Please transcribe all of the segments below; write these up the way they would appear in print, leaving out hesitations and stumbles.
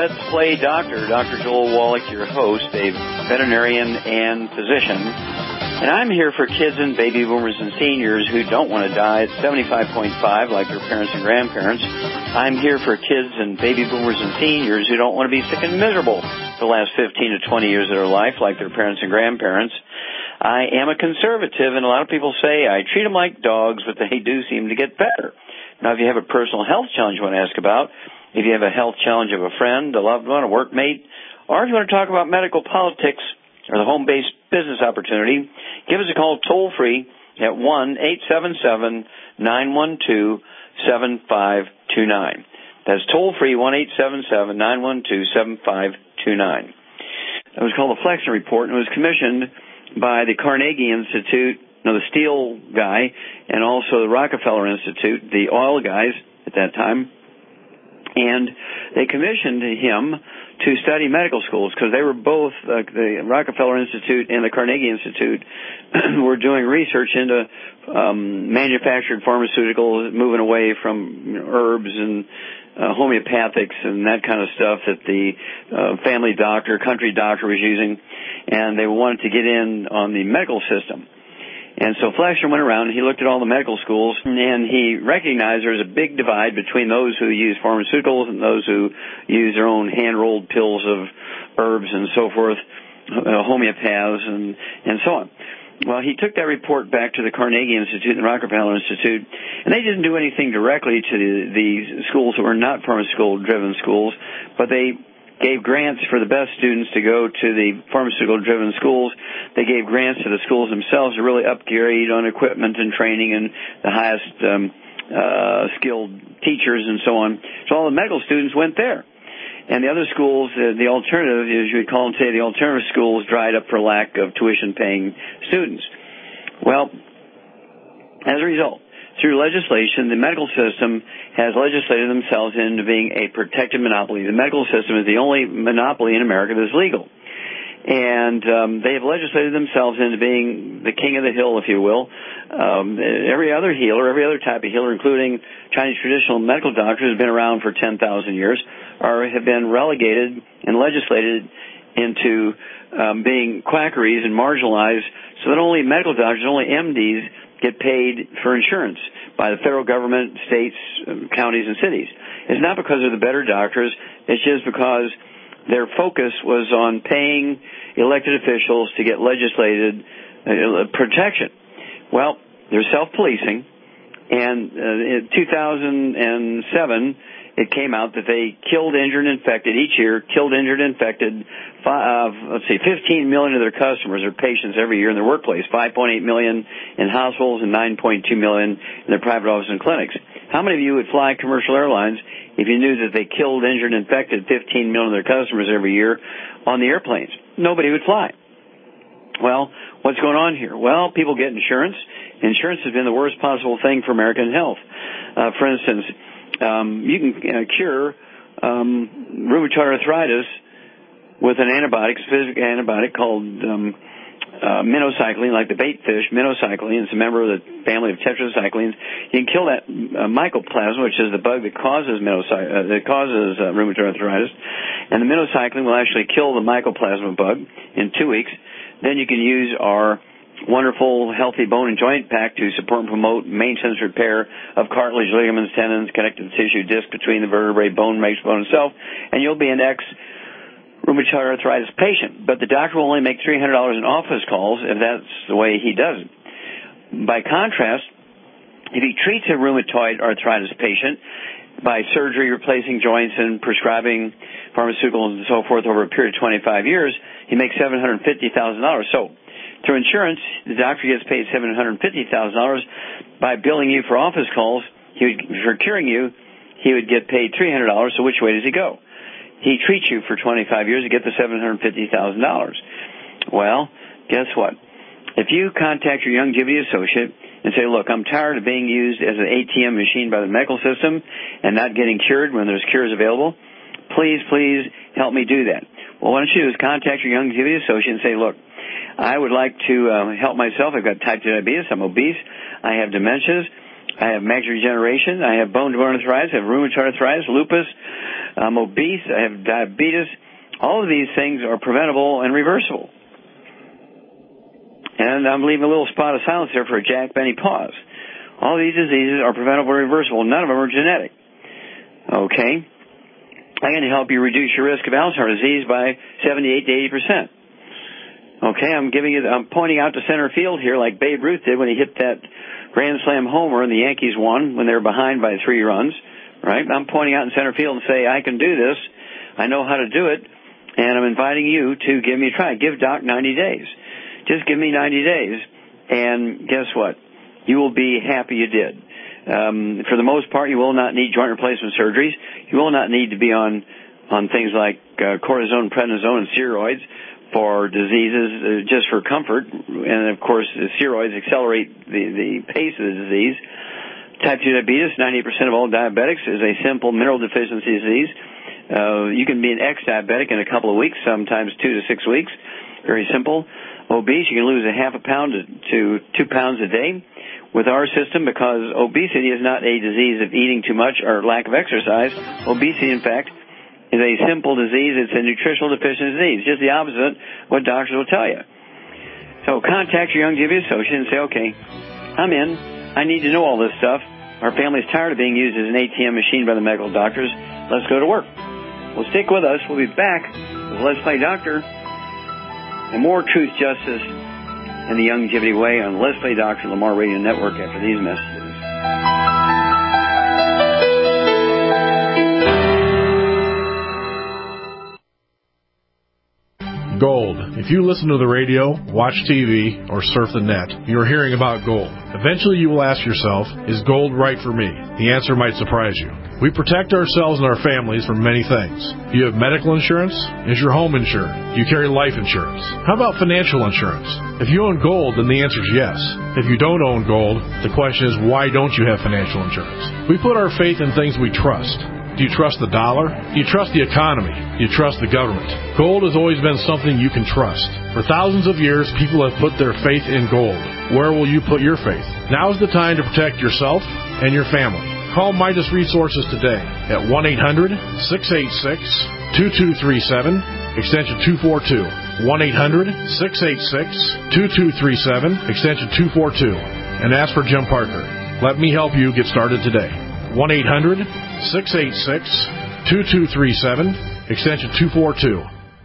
Let's Play Doctor. Dr. Joel Wallach, your host, a veterinarian and physician. And I'm here for kids and baby boomers and seniors who don't want to die at 75.5 like their parents and grandparents. I'm here for kids and baby boomers and seniors who don't want to be sick and miserable for the last 15 to 20 years of their life like their parents and grandparents. I am a conservative, and a lot of people say I treat them like dogs, but they do seem to get better. Now, if you have a personal health challenge you want to ask about, if you have a health challenge of a friend, a loved one, a workmate, or if you want to talk about medical politics or the home-based business opportunity, give us a call toll-free at 1-877-912-7529. That's toll-free, 1-877-912-7529. It was called the Flexner Report, and it was commissioned by the Carnegie Institute, the steel guy, and also the Rockefeller Institute, the oil guys at that time. And they commissioned him to study medical schools because they were both, the Rockefeller Institute and the Carnegie Institute, were doing research into manufactured pharmaceuticals, moving away from herbs and homeopathics and that kind of stuff that the family doctor, country doctor was using, and they wanted to get in on the medical system. And so Flexner went around and he looked at all the medical schools, and he recognized there was a big divide between those who use pharmaceuticals and those who use their own hand-rolled pills of herbs and so forth, homeopaths and so on. Well, he took that report back to the Carnegie Institute and the Rockefeller Institute, and they didn't do anything directly to the schools that were not pharmaceutical-driven schools, but they gave grants for the best students to go to the pharmaceutical-driven schools. They gave grants to the schools themselves to really upgrade on equipment and training and the highest skilled teachers and so on. So all the medical students went there. And the other schools, the alternative, as you would call them today, the alternative schools dried up for lack of tuition-paying students. Well, as a result, through legislation, the medical system has legislated themselves into being a protected monopoly. The medical system is the only monopoly in America that's legal. And they have legislated themselves into being the king of the hill, if you will. Every other healer, every other type of healer, including Chinese traditional medical doctors, has been around for 10,000 years, or have been relegated and legislated into being quackeries and marginalized, so that only medical doctors, only MDs, get paid for insurance by the federal government, states, counties, and cities. It's not because they're the better doctors. It's just because their focus was on paying elected officials to get legislated protection. Well, they're self-policing, and in 2007, it came out that they killed, injured, and infected each year, 15 million of their customers or patients every year in their workplace, 5.8 million in hospitals and 9.2 million in their private offices and clinics. How many of you would fly commercial airlines if you knew that they killed, injured, and infected 15 million of their customers every year on the airplanes? Nobody would fly. Well, what's going on here? Well, people get insurance. Insurance has been the worst possible thing for American health. For instance, you can cure rheumatoid arthritis with an antibiotic, a specific antibiotic called minocycline, like the bait fish, minocycline. It's a member of the family of tetracyclines. You can kill that mycoplasma, which is the bug that causes rheumatoid arthritis. And the minocycline will actually kill the mycoplasma bug in 2 weeks. Then you can use our wonderful, healthy bone and joint pack to support and promote maintenance repair of cartilage, ligaments, tendons, connective tissue, disc between the vertebrae, bone, makes bone itself, and you'll be an ex-rheumatoid arthritis patient. But the doctor will only make $300 in office calls if that's the way he does it. By contrast, if he treats a rheumatoid arthritis patient by surgery, replacing joints, and prescribing pharmaceuticals and so forth over a period of 25 years, he makes $750,000. So, through insurance, the doctor gets paid $750,000. By billing you for office calls, for curing you, he would get paid $300. So which way does he go? He treats you for 25 years to get the $750,000. Well, guess what? If you contact your Youngevity associate and say, look, I'm tired of being used as an ATM machine by the medical system and not getting cured when there's cures available, please help me do that. Well, what I want you to do is contact your Youngevity associate and say, look, I would like to help myself. I've got type 2 diabetes. I'm obese. I have dementias. I have macular degeneration. I have bone arthritis. I have rheumatoid arthritis, lupus, I'm obese, I have diabetes. All of these things are preventable and reversible. And I'm leaving a little spot of silence there for a Jack Benny pause. All these diseases are preventable and reversible. None of them are genetic. Okay? I'm going to help you reduce your risk of Alzheimer's disease by 78 to 80%. Okay, I'm pointing out to center field here like Babe Ruth did when he hit that Grand Slam homer and the Yankees won when they were behind by 3 runs, right? I'm pointing out in center field and say, I can do this. I know how to do it. And I'm inviting you to give me a try. Give Doc 90 days. Just give me 90 days. And guess what? You will be happy you did. For the most part, you will not need joint replacement surgeries. You will not need to be on things like cortisone, prednisone, and steroids for diseases just for comfort. And, of course, the steroids accelerate the pace of the disease. Type 2 diabetes, 98% of all diabetics, is a simple mineral deficiency disease. You can be an ex-diabetic in a couple of weeks, sometimes 2 to 6 weeks. Very simple. Obese, you can lose a half a pound to 2 pounds a day. With our system, because obesity is not a disease of eating too much or lack of exercise, obesity, in fact, is a simple disease. It's a nutritional deficiency disease, just the opposite of what doctors will tell you. So contact your Youngevity associate and say, okay, I'm in. I need to know all this stuff. Our family's tired of being used as an ATM machine by the medical doctors. Let's go to work. Well, stick with us. We'll be back with Let's Play Doctor and more truth, justice, and the Youngevity way on Let's Play Doctor Lamar Radio Network after these messages. Gold. If you listen to the radio, watch TV, or surf the net, you're hearing about gold. Eventually you will ask yourself, is gold right for me? The answer might surprise you. We protect ourselves and our families from many things. Do you have medical insurance? Is your home insured? Do you carry life insurance? How about financial insurance? If you own gold, then the answer is yes. If you don't own gold, the question is, why don't you have financial insurance? We put our faith in things we trust. Do you trust the dollar? Do you trust the economy? Do you trust the government? Gold has always been something you can trust. For thousands of years, people have put their faith in gold. Where will you put your faith? Now is the time to protect yourself and your family. Call Midas Resources today at 1-800-686-2237, extension 242. 1-800-686-2237, extension 242. And ask for Jim Parker. Let me help you get started today. 1-800-686-2237, extension 242.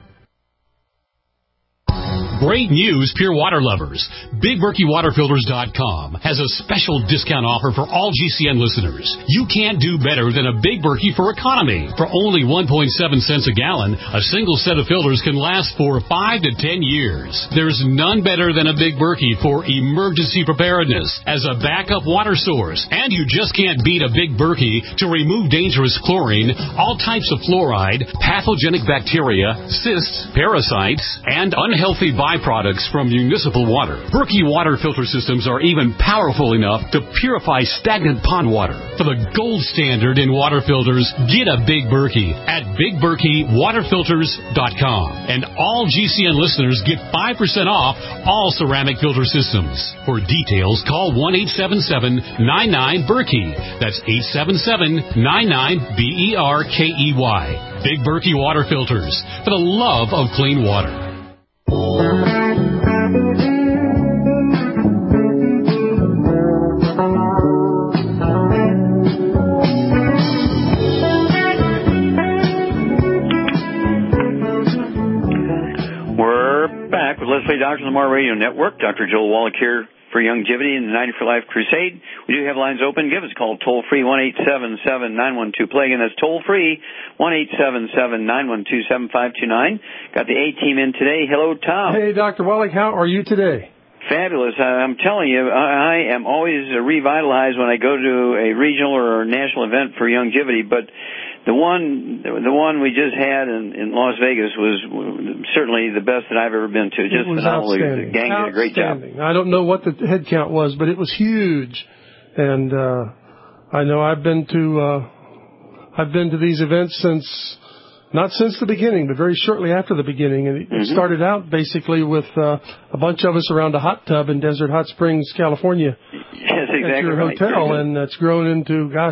Great news, pure water lovers. BigBerkeyWaterFilters.com has a special discount offer for all GCN listeners. You can't do better than a Big Berkey for economy. For only 1.7 cents a gallon, a single set of filters can last for 5 to 10 years. There's none better than a Big Berkey for emergency preparedness as a backup water source. And you just can't beat a Big Berkey to remove dangerous chlorine, all types of fluoride, pathogenic bacteria, cysts, parasites, and unhealthy byproducts from municipal water. Berkey water filter systems are even powerful enough to purify stagnant pond water. For the gold standard in water filters, get a Big Berkey at BigBerkeyWaterFilters.com. And all GCN listeners get 5% off all ceramic filter systems. For details, call 1-877-99-BERKEY. That's 877-99-BERKEY. Big Berkey Water Filters, for the love of clean water. We're back with Let's Play Doctor Lamar Radio Network. Dr. Joel Wallach here for Youngevity and the 90 for Life Crusade. We do have lines open. Give us a call toll-free, 1-877-912-PLAY. Again, that's toll-free, 1-877-912-7529. Got the A-team in today. Hello, Tom. Hey, Dr. Wallach, how are you today? Fabulous. I'm telling you, I am always revitalized when I go to a regional or national event for Youngevity, but the one we just had in Las Vegas was certainly the best that I've ever been to. Just phenomenal. The gang did a great job. I don't know what the head count was, but it was huge. And I know I've been to these events not since the beginning, but very shortly after the beginning. And it started out basically with a bunch of us around a hot tub in Desert Hot Springs, California. Yes, exactly. At your hotel, and it's grown into,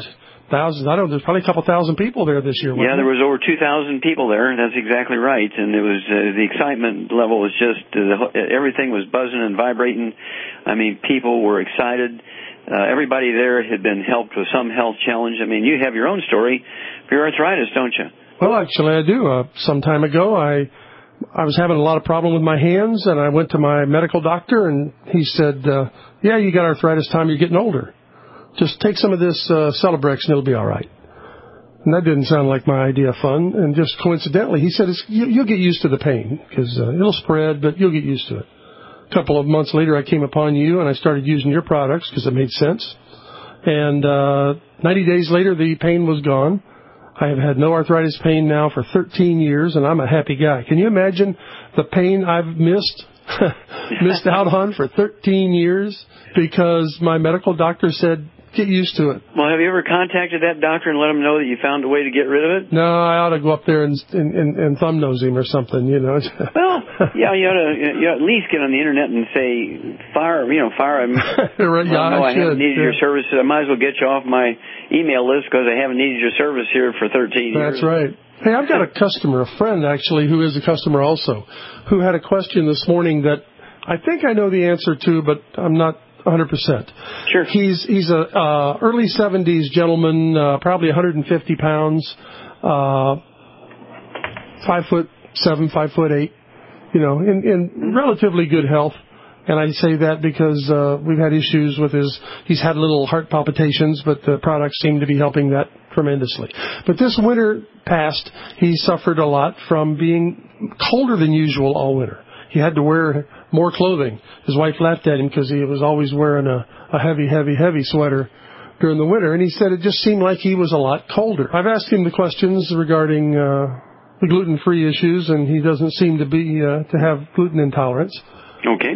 thousands. I don't know, there's probably a couple thousand people there this year. Yeah, there was over 2,000 people there. That's exactly right. And it was the excitement level was just everything was buzzing and vibrating. I mean, people were excited. Everybody there had been helped with some health challenge. I mean, you have your own story for your arthritis, don't you? Well, actually, I do. Some time ago, I was having a lot of problem with my hands, and I went to my medical doctor, and he said, yeah, you got arthritis, Tom, you're getting older. Just take some of this Celebrex and it'll be all right. And that didn't sound like my idea of fun. And just coincidentally, he said, you'll get used to the pain because it'll spread, but you'll get used to it. A couple of months later, I came upon you and I started using your products because it made sense. And 90 days later, the pain was gone. I have had no arthritis pain now for 13 years, and I'm a happy guy. Can you imagine the pain I've missed out on for 13 years because my medical doctor said, get used to it. Well, have you ever contacted that doctor and let him know that you found a way to get rid of it? No, I ought to go up there and thumb nose him or something, you know. Well, yeah, you ought to at least get on the internet and say, fire him. I haven't needed your services. I might as well get you off my email list because I haven't needed your service here for 13 years. That's right. Hey, I've got a customer, a friend actually, who is a customer also, who had a question this morning that I think I know the answer to, but I'm not 100%. Sure. He's a early 70s gentleman, probably 150 pounds, 5'7", 5'8", you know, in relatively good health. And I say that because we've had issues with he's had little heart palpitations, but the products seem to be helping that tremendously. But this winter past, he suffered a lot from being colder than usual all winter. He had to wear more clothing. His wife laughed at him because he was always wearing a heavy sweater during the winter. And he said it just seemed like he was a lot colder. I've asked him the questions regarding the gluten-free issues, and he doesn't seem to be to have gluten intolerance. Okay.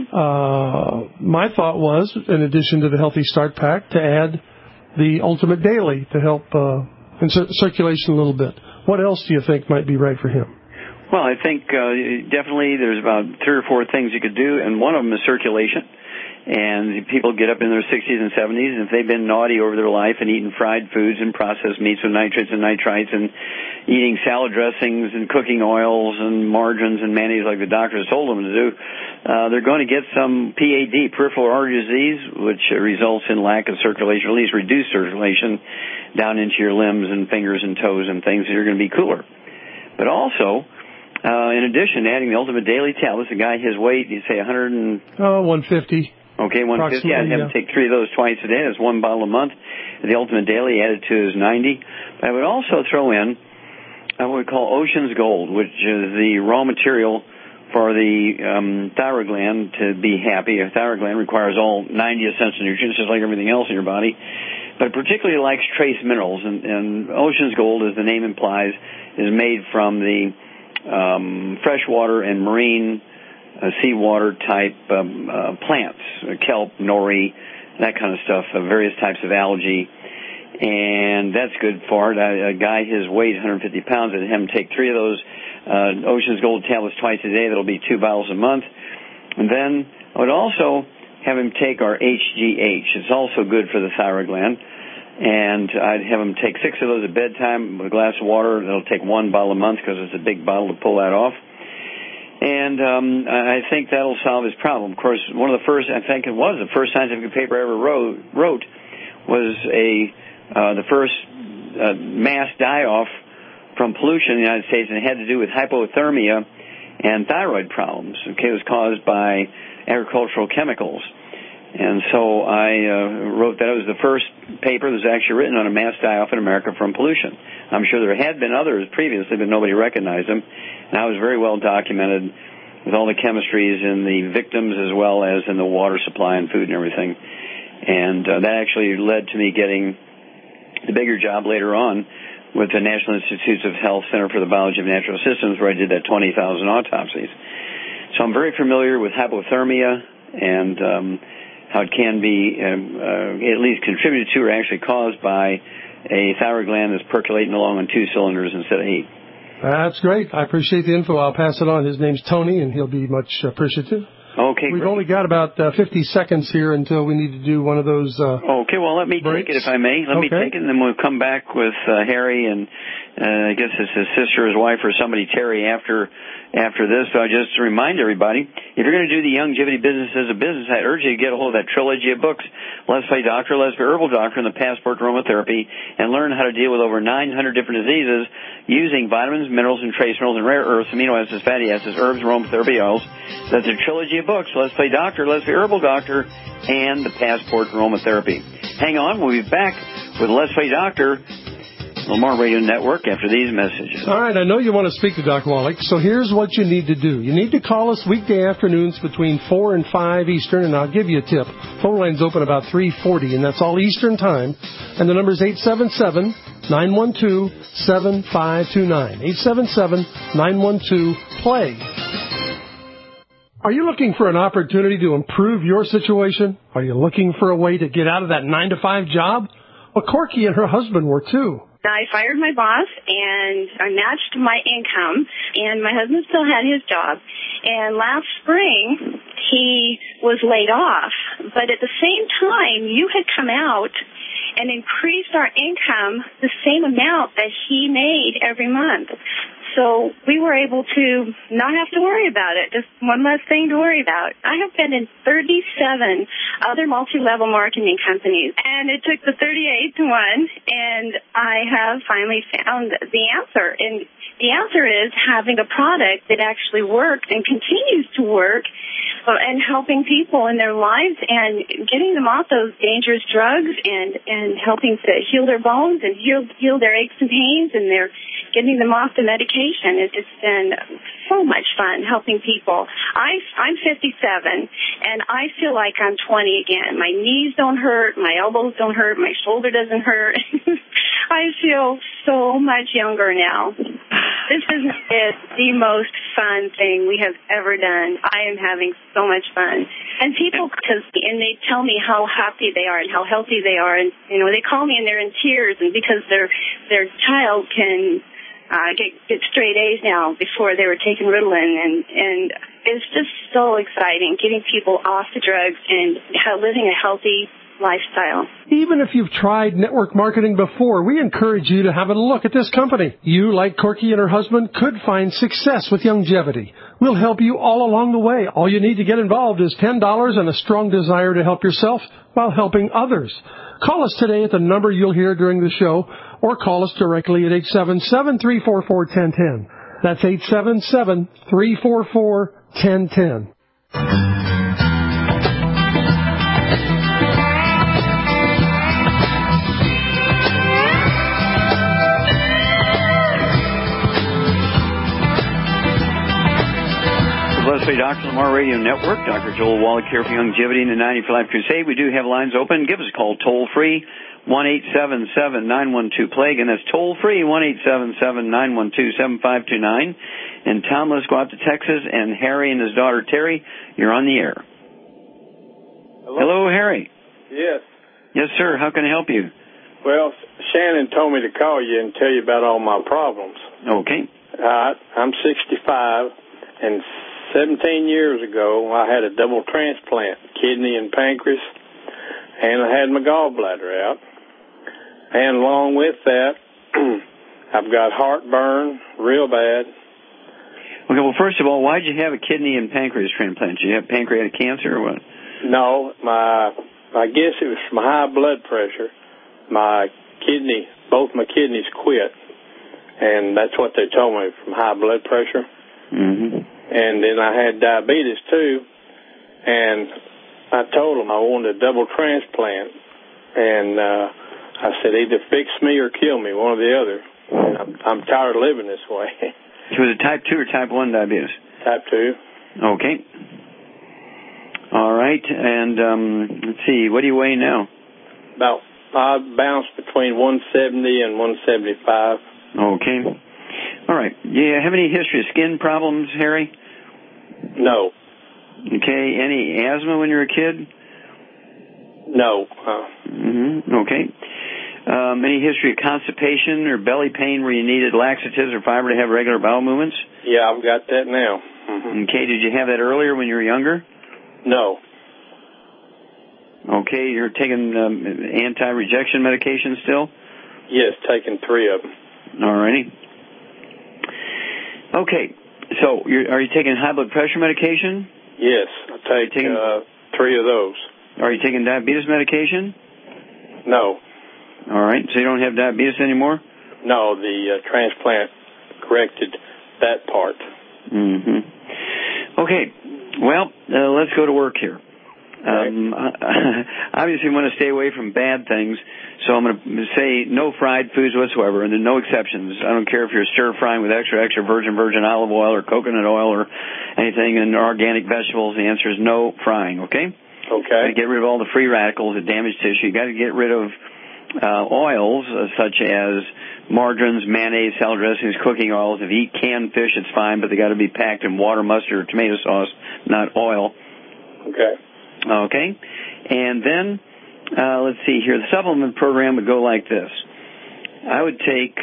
My thought was, in addition to the Healthy Start Pack, to add the Ultimate Daily to help in circulation a little bit. What else do you think might be right for him? Well, I think definitely there's about 3 or 4 things you could do, and one of them is circulation. And people get up in their 60s and 70s, and if they've been naughty over their life and eating fried foods and processed meats with nitrates and nitrites and eating salad dressings and cooking oils and margarines and mayonnaise like the doctors told them to do, they're going to get some PAD, peripheral artery disease, which results in lack of circulation, or at least reduced circulation down into your limbs and fingers and toes and things, so you're going to be cooler. But also, in addition, adding the Ultimate Daily tablets, a guy his weight, you say 150. Okay, 150. I'd have him take 3 of those twice a day. That's 1 bottle a month. The Ultimate Daily added to is 90. But I would also throw in what we call Ocean's Gold, which is the raw material for the thyroid gland to be happy. A thyroid gland requires all 90 essential nutrients, just like everything else in your body. But it particularly likes trace minerals. And Ocean's Gold, as the name implies, is made from the freshwater and marine seawater type plants, kelp, nori, that kind of stuff, various types of algae, and that's good for it. A guy his weight, 150 pounds, I'd have him take 3 of those Ocean's Gold tablets twice a day. That'll be 2 bottles a month. And then I would also have him take our HGH. It's also good for the thyroid gland. And I'd have him take 6 of those at bedtime with a glass of water. That'll take 1 bottle a month because it's a big bottle to pull that off. And I think that'll solve his problem. Of course, one of the first, I think it was the first scientific paper I ever wrote was the first mass die-off from pollution in the United States, and it had to do with hypothermia and thyroid problems. Okay, it was caused by agricultural chemicals. And so I wrote that. It was the first paper that was actually written on a mass die-off in America from pollution. I'm sure there had been others previously, but nobody recognized them. And I was very well documented with all the chemistries in the victims as well as in the water supply and food and everything. And that actually led to me getting the bigger job later on with the National Institutes of Health Center for the Biology of Natural Systems, where I did that 20,000 autopsies. So I'm very familiar with hypothermia and how it can be at least contributed to or actually caused by a thyroid gland that's percolating along on 2 cylinders instead of 8. That's great. I appreciate the info. I'll pass it on. His name's Tony, and he'll be much appreciative. Okay, We've great. only got about 50 seconds here until we need to do one of those Okay, well, let me breaks. take it, if I may. Let me take it, and then we'll come back with Harry and I guess it's his sister, his wife, or somebody, Terry, after this. So I just remind everybody, if you're going to do the longevity business as a business, I urge you to get a hold of that trilogy of books, Let's Play Doctor, Let's Play Herbal Doctor, and the Passport to Aromatherapy, and learn how to deal with over 900 different diseases using vitamins, minerals, and trace minerals, and rare earths, amino acids, fatty acids, herbs, aromatherapy oils. That's a trilogy of books, Let's Play Doctor, Let's Play Herbal Doctor, and the Passport to Aromatherapy. Hang on, we'll be back with Let's Play Doctor, Lamar Radio Network, after these messages. All right, I know you want to speak to Dr. Wallach, so here's what you need to do. You need to call us weekday afternoons between 4 and 5 Eastern, and I'll give you a tip. Phone line's open about 3:40, and that's all Eastern time. And the number's 877-912-7529. 877-912-PLAY. Are you looking for an opportunity to improve your situation? Are you looking for a way to get out of that 9-to-5 job? Well, Corky and her husband were too. I fired my boss, and I matched my income, and my husband still had his job. And last spring, he was laid off. But at the same time, you had come out and increased our income the same amount that he made every month. So we were able to not have to worry about it. Just one less thing to worry about. I have been in 37 other multi-level marketing companies, and it took the 38th one, and I have finally found the answer. And the answer is having a product that actually works and continues to work, and helping people in their lives and getting them off those dangerous drugs and helping to heal their bones and heal their aches and pains, and they're getting them off the medication. It's just been so much fun helping people. I'm 57, and I feel like I'm 20 again. My knees don't hurt, my elbows don't hurt, my shoulder doesn't hurt. I feel so much younger now. This is the most fun thing we have ever done. I am having so much fun. And people, and they tell me how happy they are and how healthy they are. And, they call me and they're in tears, and because their child can get straight A's now. Before they were taking Ritalin, and it's just so exciting getting people off the drugs and living a healthy lifestyle. Even if you've tried network marketing before, we encourage you to have a look at this company. You, like Corky and her husband, could find success with longevity. We'll help you all along the way. All you need to get involved is $10 and a strong desire to help yourself while helping others. Call us today at the number you'll hear during the show, or call us directly at 877-344-1010. That's 877-344-1010. Let's Play Doctor, Lamar Radio Network. Dr. Joel Wallach here for Longevity and the 90 for Life Crusade. We do have lines open. Give us a call toll-free, 1-877-912-PLAGUE, and that's toll-free, 1-877-912-7529. And Tom, let's go out to Texas, and Harry and his daughter Terry, you're on the air. Hello, Harry. Yes. Yes, sir. How can I help you? Well, Shannon told me to call you and tell you about all my problems. Okay. I'm 65, and 17 years ago, I had a double transplant, kidney and pancreas, and I had my gallbladder out. And along with that, I've got heartburn real bad. Okay, well, first of all, why did you have a kidney and pancreas transplant? Did you have pancreatic cancer or what? No, I guess it was from high blood pressure. Both my kidneys quit, and that's what they told me, from high blood pressure. Mm-hmm. And then I had diabetes, too, and I told them I wanted a double transplant. And I said, either fix me or kill me, one or the other. I'm tired of living this way. So was it type 2 or type 1 diabetes? Type 2. Okay. All right. And let's see, what do you weigh now? I bounce between 170 and 175. Okay. All right. You have any history of skin problems, Harry? No. Okay. Any asthma when you were a kid? No. Okay. Any history of constipation or belly pain where you needed laxatives or fiber to have regular bowel movements? Yeah, I've got that now. Mm-hmm. Okay. Did you have that earlier when you were younger? No. Okay, you're taking anti-rejection medication still? Yes, taking 3 of them. All righty. Okay, so are you taking high blood pressure medication? Yes, I take 3 of those. Are you taking diabetes medication? No. All right, so you don't have diabetes anymore? No, the transplant corrected that part. Mm-hmm. Okay, well, let's go to work here. Obviously, we want to stay away from bad things, so I'm going to say no fried foods whatsoever, and there are no exceptions. I don't care if you're stir-frying with extra virgin olive oil or coconut oil or anything, and organic vegetables. The answer is no frying, okay? Okay. Get rid of all the free radicals that damage tissue. You got to get rid of oils such as margarines, mayonnaise, salad dressings, cooking oils. If you eat canned fish, it's fine, but they got to be packed in water, mustard, or tomato sauce, not oil. Okay. Okay, and then, let's see here, the supplement program would go like this. I would take,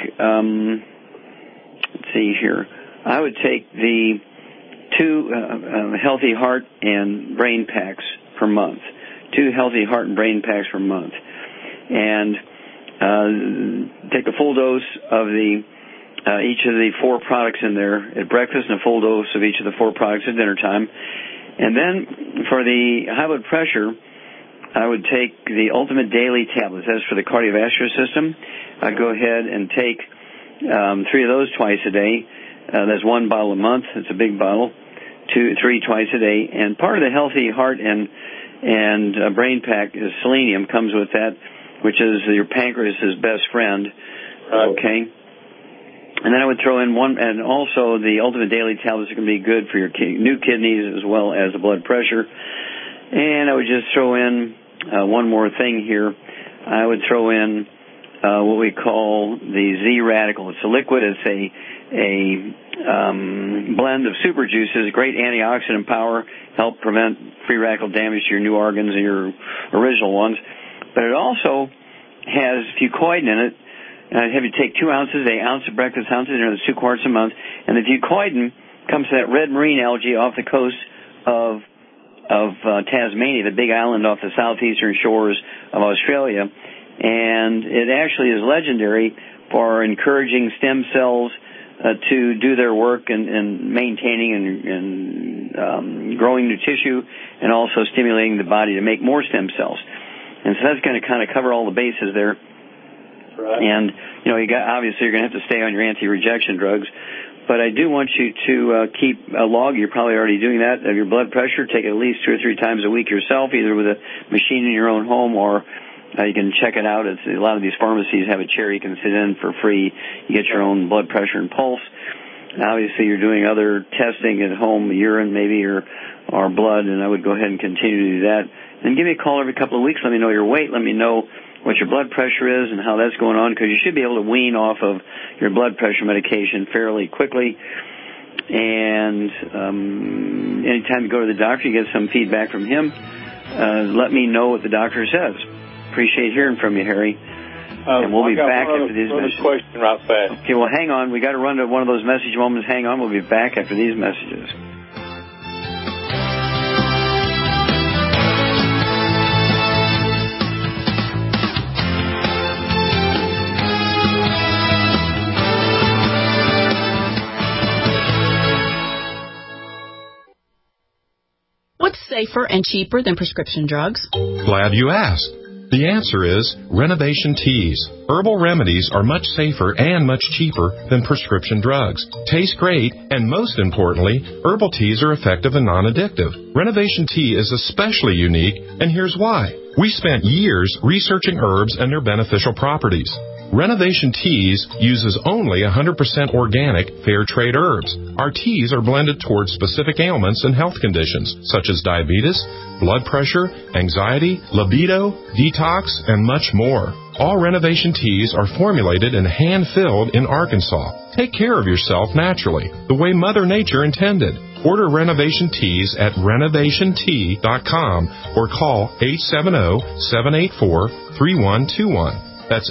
I would take the 2 healthy heart and brain packs per month. 2 healthy heart and brain packs per month. And take a full dose of each of the 4 products in there at breakfast and a full dose of each of the 4 products at dinner time. And then for the high blood pressure, I would take the Ultimate Daily tablets. That's for the cardiovascular system. I'd go ahead and take 3 of those twice a day. That's 1 bottle a month. It's a big bottle. 3 twice a day. And part of the healthy heart and brain pack is selenium. Comes with that, which is your pancreas's best friend. Okay. And then I would throw in and also the Ultimate Daily tablets are going to be good for your new kidneys as well as the blood pressure. And I would just throw in one more thing here. I would throw in what we call the Z Radical. It's a liquid. It's a blend of super juices, great antioxidant power, help prevent free radical damage to your new organs and your original ones. But it also has fucoid in it. I'd have you take 2 ounces, an ounce of breakfast, ounce of dinner, that's 2 quarts a month. And the fucoidin comes from that red marine algae off the coast of Tasmania, the big island off the southeastern shores of Australia. And it actually is legendary for encouraging stem cells to do their work and maintaining and growing new tissue, and also stimulating the body to make more stem cells. And so that's going to kind of cover all the bases there. Right. And, obviously you're going to have to stay on your anti-rejection drugs. But I do want you to keep a log. You're probably already doing that, of your blood pressure. Take it at least 2 or 3 times a week yourself, either with a machine in your own home or you can check it out. A lot of these pharmacies have a chair you can sit in for free. You get your own blood pressure and pulse. Obviously, you're doing other testing at home, urine maybe, or blood, and I would go ahead and continue to do that. And give me a call every couple of weeks. Let me know your weight. Let me know what your blood pressure is and how that's going on, because you should be able to wean off of your blood pressure medication fairly quickly. And anytime you go to the doctor, you get some feedback from him. Let me know what the doctor says. Appreciate hearing from you, Harry. And we'll be back after these messages. Question right fast. Okay, well, hang on. We got to run to one of those message moments. Hang on. We'll be back after these messages. What's safer and cheaper than prescription drugs? Glad you asked. The answer is Renovation Teas. Herbal remedies are much safer and much cheaper than prescription drugs. Taste great, and most importantly, herbal teas are effective and non-addictive. Renovation Tea is especially unique, and here's why. We spent years researching herbs and their beneficial properties. Renovation Teas uses only 100% organic, fair trade herbs. Our teas are blended towards specific ailments and health conditions, such as diabetes, blood pressure, anxiety, libido, detox, and much more. All Renovation Teas are formulated and hand-filled in Arkansas. Take care of yourself naturally, the way Mother Nature intended. Order Renovation Teas at renovationtea.com or call 870-784-3121. That's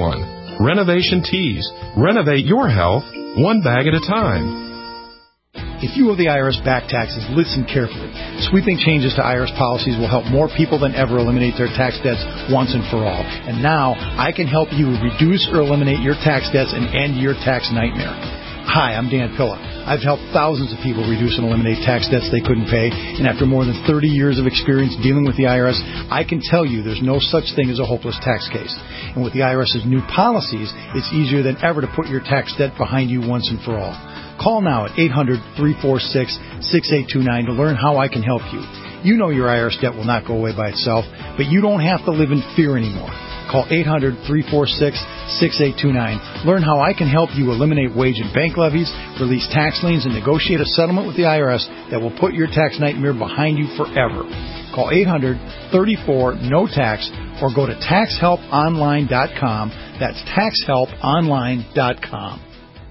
870-784-3121. Renovation Teas. Renovate your health one bag at a time. If you owe the IRS back taxes, listen carefully. Sweeping changes to IRS policies will help more people than ever eliminate their tax debts once and for all. And now, I can help you reduce or eliminate your tax debts and end your tax nightmare. Hi, I'm Dan Pilla. I've helped thousands of people reduce and eliminate tax debts they couldn't pay, and after more than 30 years of experience dealing with the IRS, I can tell you there's no such thing as a hopeless tax case. And with the IRS's new policies, it's easier than ever to put your tax debt behind you once and for all. Call now at 800-346-6829 to learn how I can help you. You know your IRS debt will not go away by itself, but you don't have to live in fear anymore. Call 800-346-6829. Learn how I can help you eliminate wage and bank levies, release tax liens, and negotiate a settlement with the IRS that will put your tax nightmare behind you forever. Call 800-34-NO-TAX or go to taxhelponline.com. That's taxhelponline.com.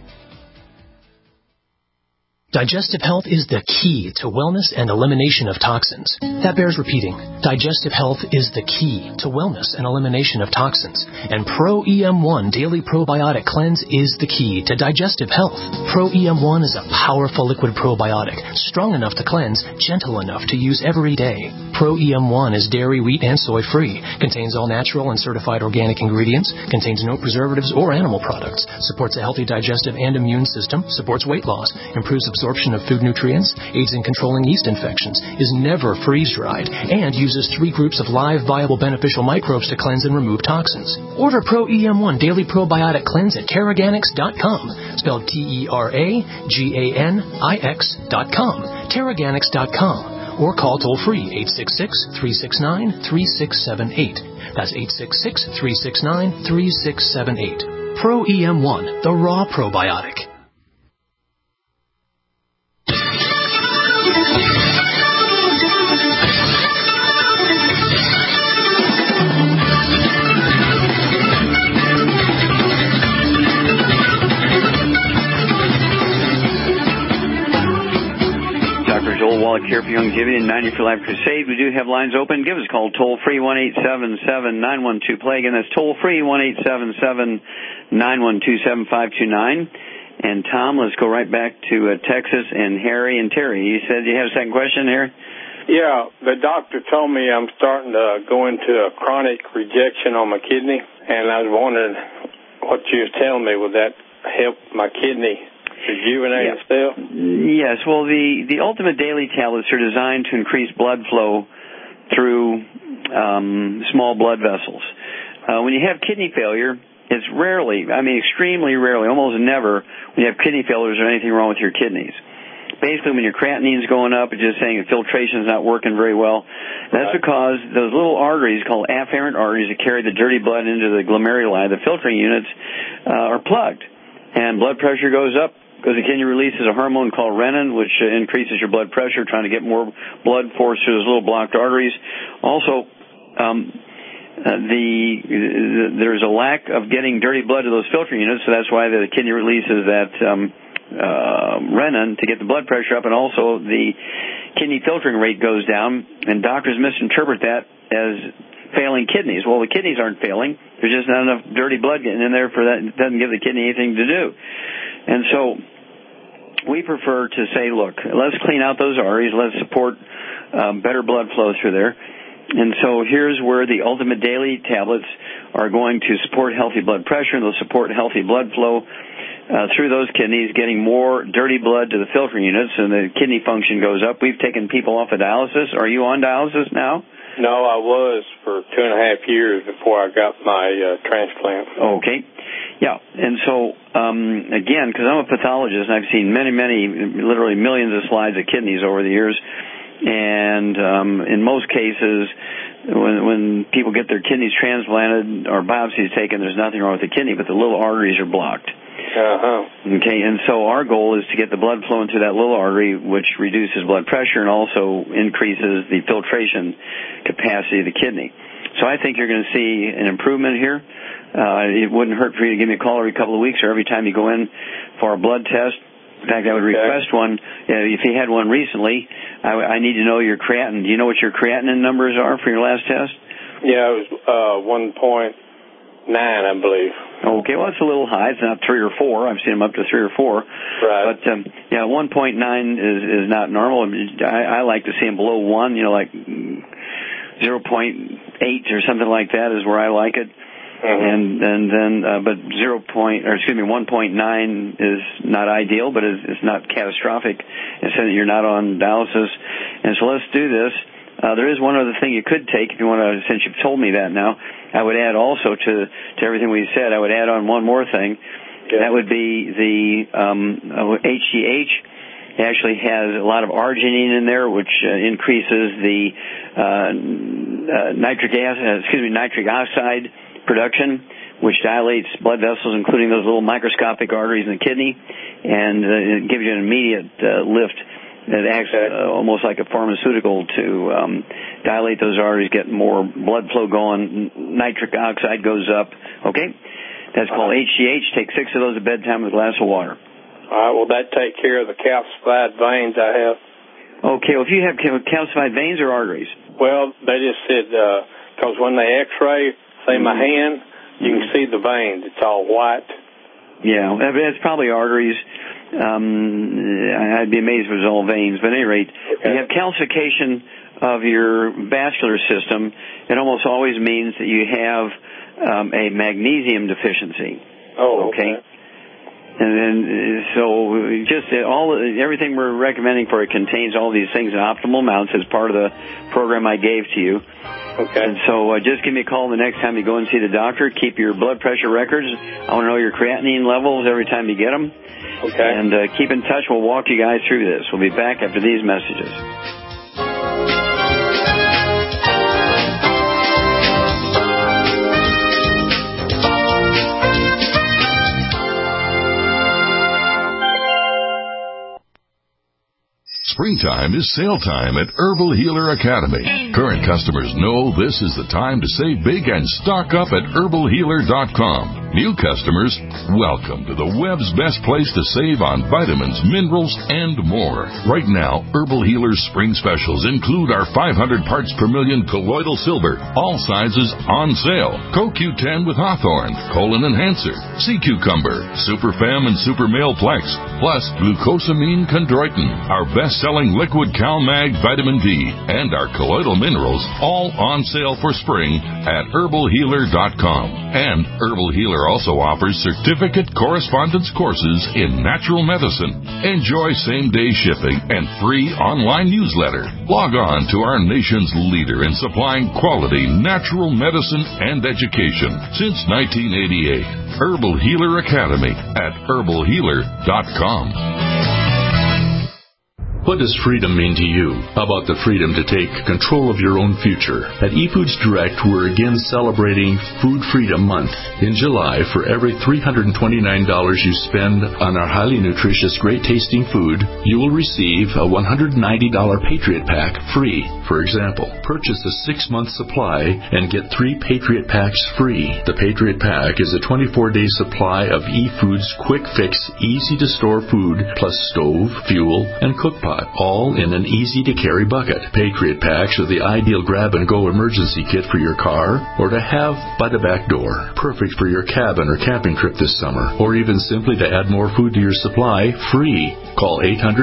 Digestive health is the key to wellness and elimination of toxins. That bears repeating. Digestive health is the key to wellness and elimination of toxins. And Pro EM1 Daily Probiotic Cleanse is the key to digestive health. Pro EM1 is a powerful liquid probiotic, strong enough to cleanse, gentle enough to use every day. Pro EM1 is dairy, wheat, and soy-free, contains all natural and certified organic ingredients, contains no preservatives or animal products, supports a healthy digestive and immune system, supports weight loss, improves absorption of food nutrients, aids in controlling yeast infections, is never freeze-dried, and uses 3 groups of live, viable, beneficial microbes to cleanse and remove toxins. Order Pro EM1 Daily Probiotic Cleanse at Teraganix.com, spelled Teraganix.com, Teraganix.com, or call toll-free 866-369-3678. That's 866-369-3678. Pro EM1, the raw probiotic. Joel Wallach here for Youngevity and 90 for Life Crusade. We do have lines open. Give us a call toll-free 1-877-912-PLAY. Again, that's toll-free 1-877-912-7529. And Tom, let's go right back to Texas and Harry and Terry. You said you had a second question, Harry? Yeah, the doctor told me I'm starting to go into a chronic rejection on my kidney, and I was wondering what you were telling me. Would that help my kidney rejuvenate itself? Yes. Well, the Ultimate Daily tablets are designed to increase blood flow through small blood vessels. When you have kidney failure, it's rarely, extremely rarely, almost never, when you have kidney failure, is there anything wrong with your kidneys. Basically, when your creatinine's going up, it's just saying that filtration's not working very well. That's because those little arteries called afferent arteries that carry the dirty blood into the glomeruli, the filtering units, are plugged. And blood pressure goes up because the kidney releases a hormone called renin, which increases your blood pressure, trying to get more blood force through those little blocked arteries. Also, there's a lack of getting dirty blood to those filtering units, so that's why the kidney releases that renin to get the blood pressure up, and also the kidney filtering rate goes down, and doctors misinterpret that as failing kidneys. Well, the kidneys aren't failing. There's just not enough dirty blood getting in there for that. It doesn't give the kidney anything to do. And so we prefer to say, look, let's clean out those arteries. Let's support better blood flow through there. And so here's where the Ultimate Daily tablets are going to support healthy blood pressure, and they'll support healthy blood flow through those kidneys, getting more dirty blood to the filtering units, and the kidney function goes up. We've taken people off of dialysis. Are you on dialysis now? No, I was for 2.5 years before I got my transplant. Okay. Yeah, and so, again, because I'm a pathologist, and I've seen many, literally millions of slides of kidneys over the years, and in most cases, when people get their kidneys transplanted or biopsies taken, there's nothing wrong with the kidney, but the little arteries are blocked. Okay, and so our goal is to get the blood flowing through that little artery, which reduces blood pressure and also increases the filtration capacity of the kidney. So I think you're going to see an improvement here. It wouldn't hurt for you to give me a call every couple of weeks or every time you go in for a blood test. In fact, I would request one. If you had one recently, I need to know your creatinine. Do you know what your creatinine numbers are for your last test? Yeah, it was 1.9 I believe. Okay, well, it's a little high. It's not 3 or 4. I've seen them up to 3 or 4. Right. But, 1.9 is not normal. I like to see them below 1, like 0.8 or something like that is where I like it. Mm-hmm. And then, but 1.9 is not ideal, but it's not catastrophic. It's that you're not on dialysis. And so let's do this. There is one other thing you could take if you want to, since you've told me that now. I would add also to everything we said, I would add on one more thing. Okay. That would be the HGH. It actually has a lot of arginine in there, which increases the nitric oxide production, which dilates blood vessels, including those little microscopic arteries in the kidney, and it gives you an immediate lift. It acts almost like a pharmaceutical to dilate those arteries, get more blood flow going. Nitric oxide goes up. Okay? That's called HGH. Take 6 of those at bedtime with a glass of water. All right. Will that take care of the calcified veins I have? Okay. Well, if you have calcified veins or arteries? Well, they just said, because when they x-ray, say my hand, you can see the veins. It's all white. Yeah, that's probably arteries. I'd be amazed if it was all veins. But at any rate, if you have calcification of your vascular system, it almost always means that you have a magnesium deficiency. Oh, okay. And then, so just everything we're recommending for it contains all these things in optimal amounts as part of the program I gave to you. Okay. And so just give me a call the next time you go and see the doctor. Keep your blood pressure records. I want to know your creatinine levels every time you get them. Okay. And keep in touch. We'll walk you guys through this. We'll be back after these messages. Springtime is sale time at Herbal Healer Academy. Current customers know this is the time to save big and stock up at herbalhealer.com. New customers, welcome to the web's best place to save on vitamins, minerals, and more. Right now, Herbal Healer's spring specials include our 500 parts per million colloidal silver, all sizes on sale, CoQ10 with Hawthorne, Colon Enhancer, Sea Cucumber, Super Fem and Super Male Plex, plus glucosamine chondroitin, our best-selling liquid CalMag vitamin D, and our colloidal minerals, all on sale for spring at herbalhealer.com. And Herbal Healer also offers certificate correspondence courses in natural medicine. Enjoy same-day shipping and free online newsletter. Log on to our nation's leader in supplying quality natural medicine and education since 1988. Herbal Healer Academy at herbalhealer.com. What does freedom mean to you? How about the freedom to take control of your own future? At eFoods Direct, we're again celebrating Food Freedom Month. In July, for every $329 you spend on our highly nutritious, great-tasting food, you will receive a $190 Patriot Pack free. For example, purchase a 6-month supply and get 3 Patriot Packs free. The Patriot Pack is a 24-day supply of eFoods quick-fix, easy-to-store food, plus stove, fuel, and cookpot, all in an easy-to-carry bucket. Patriot Packs are the ideal grab-and-go emergency kit for your car or to have by the back door. Perfect for your cabin or camping trip this summer, or even simply to add more food to your supply free. Call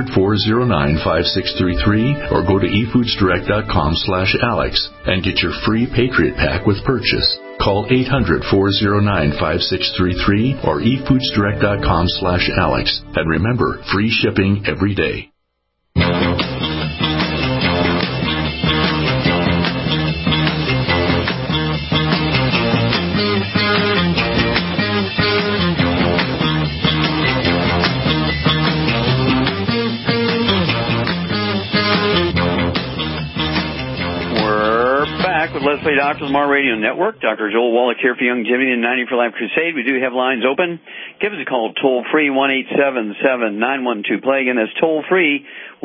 800-409-5633 or go to efoodsdirect.com/Alex and get your free Patriot Pack with purchase. Call 800-409-5633 or efoodsdirect.com/Alex. And remember, free shipping every day. Leslie Doctor Lamar Radio Network. Dr. Joel Wallach here for Youngevity and 90 for Life Crusade. We do have lines open. Give us a call toll-free 1-877-912-PLAY. Again, that's toll-free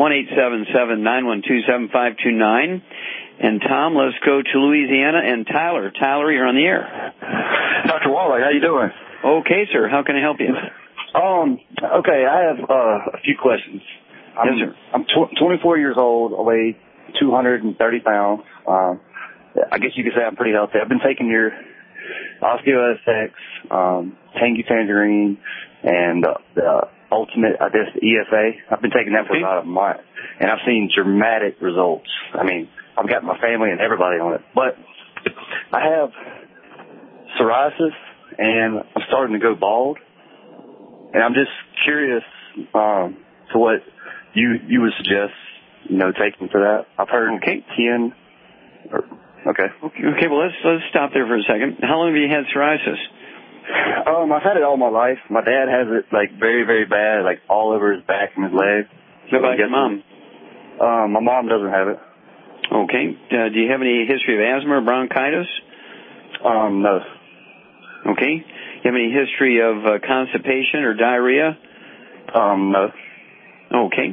1-877-912-7529. And Tom, let's go to Louisiana and Tyler. Tyler, you're on the air. Dr. Wallach, how you doing? Okay, sir. How can I help you? Okay, I have a few questions. Yes, sir. I'm 24 years old. I weigh 230 pounds. I guess you could say I'm pretty healthy. I've been taking your OsteoSX, Tangy Tangerine, and the Ultimate, I guess, EFA. I've been taking that for about a month, and I've seen dramatic results. I mean, I've got my family and everybody on it. But I have psoriasis, and I'm starting to go bald. And I'm just curious to what you would suggest, taking for that. I've heard 10. Okay, well, let's stop there for a second. How long have you had psoriasis? I've had it all my life. My dad has it, very, very bad, all over his back and his legs. What about your mom? My mom doesn't have it. Okay. Do you have any history of asthma or bronchitis? No. Okay. You have any history of constipation or diarrhea? No. Okay.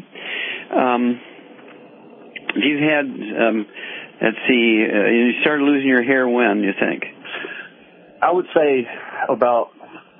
You've had, let's see, you started losing your hair when, you think? I would say about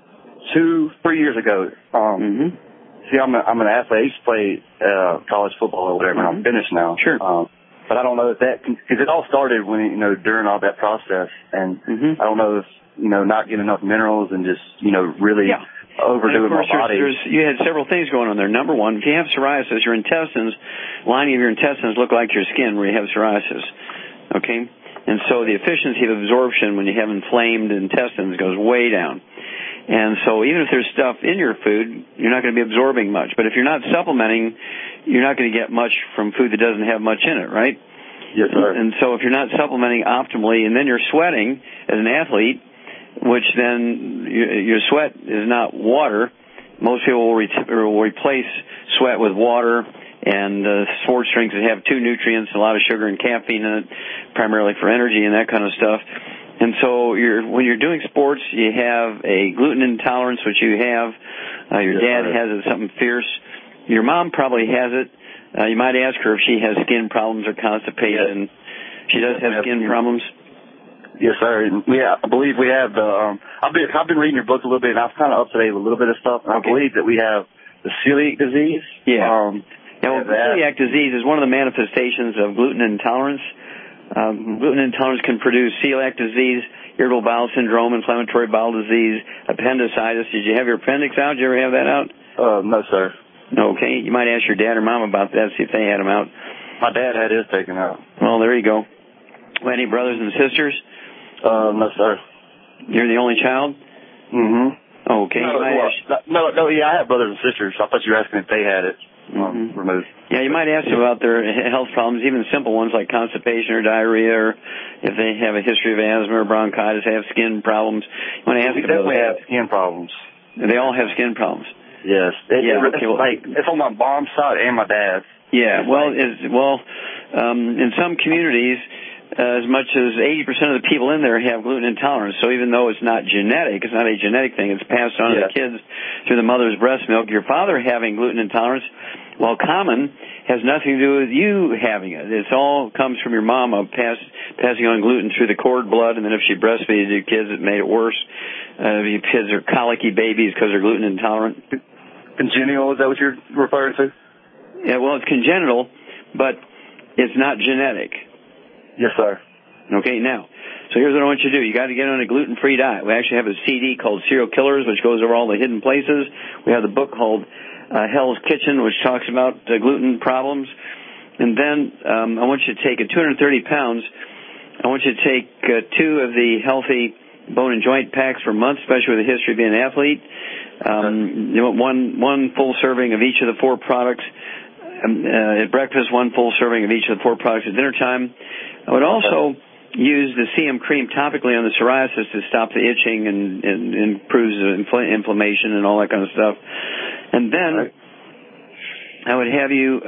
2-3 years ago. See, I'm an athlete. I used to play college football or whatever, and I'm finished now. Sure. But I don't know if because it all started when, during all that process, and I don't know if, not getting enough minerals and just, really overdoing my body. You had several things going on there. Number one, if you have psoriasis, your lining of your intestines look like your skin where you have psoriasis. Okay? And so the efficiency of absorption when you have inflamed intestines goes way down. And so even if there's stuff in your food, you're not going to be absorbing much. But if you're not supplementing, you're not going to get much from food that doesn't have much in it, right? Yes, sir. And so if you're not supplementing optimally, and then you're sweating as an athlete, which then your sweat is not water. Most people will replace sweat with water. And sports drinks that have 2 nutrients, a lot of sugar and caffeine in it, primarily for energy and that kind of stuff. And so when you're doing sports, you have a gluten intolerance, which you have. Your dad has it, something fierce. Your mom probably has it. You might ask her if she has skin problems or constipation. She does have skin problems. Yes, sir. Yeah, I believe we have the. I've been reading your book a little bit, and I've kind of up to date with a little bit of stuff. And I believe that we have the celiac disease. Yeah. Celiac disease is one of the manifestations of gluten intolerance. Gluten intolerance can produce celiac disease, irritable bowel syndrome, inflammatory bowel disease, appendicitis. Did you have your appendix out? Did you ever have that out? No, sir. Okay. You might ask your dad or mom about that, see if they had them out. My dad had his taken out. Well, there you go. Well, any brothers and sisters? No, sir. You're the only child? Okay. No, I have brothers and sisters. I thought you were asking if they had it. Removed. Yeah, you might ask them about their health problems, even simple ones like constipation or diarrhea, or if they have a history of asthma or bronchitis, they have skin problems. You want to ask them about that. They have skin problems. They all have skin problems. Yes. It's on my mom's side and my dad's. Yeah, in some communities, as much as 80% of the people in there have gluten intolerance. So even though it's not genetic, it's not a genetic thing, it's passed on to the kids through the mother's breast milk. Your father having gluten intolerance, while common, has nothing to do with you having it. It all comes from your mama passing on gluten through the cord blood, and then if she breastfeeded your kids, it made it worse. Your kids are colicky babies because they're gluten intolerant. Congenital, is that what you're referring to? Yeah, well, it's congenital, but it's not genetic. Yes, sir. Okay, now, so here's what I want you to do. You got to get on a gluten-free diet. We actually have a CD called Serial Killers, which goes over all the hidden places. We have the book called Hell's Kitchen, which talks about gluten problems. And then I want you to take 230 pounds. I want you to take 2 of the healthy bone and joint packs for months, especially with a history of being an athlete. One full serving of each of the 4 products at breakfast, 1 full serving of each of the 4 products at dinner time. I would also use the CM cream topically on the psoriasis to stop the itching and improves the inflammation and all that kind of stuff. And then I would have you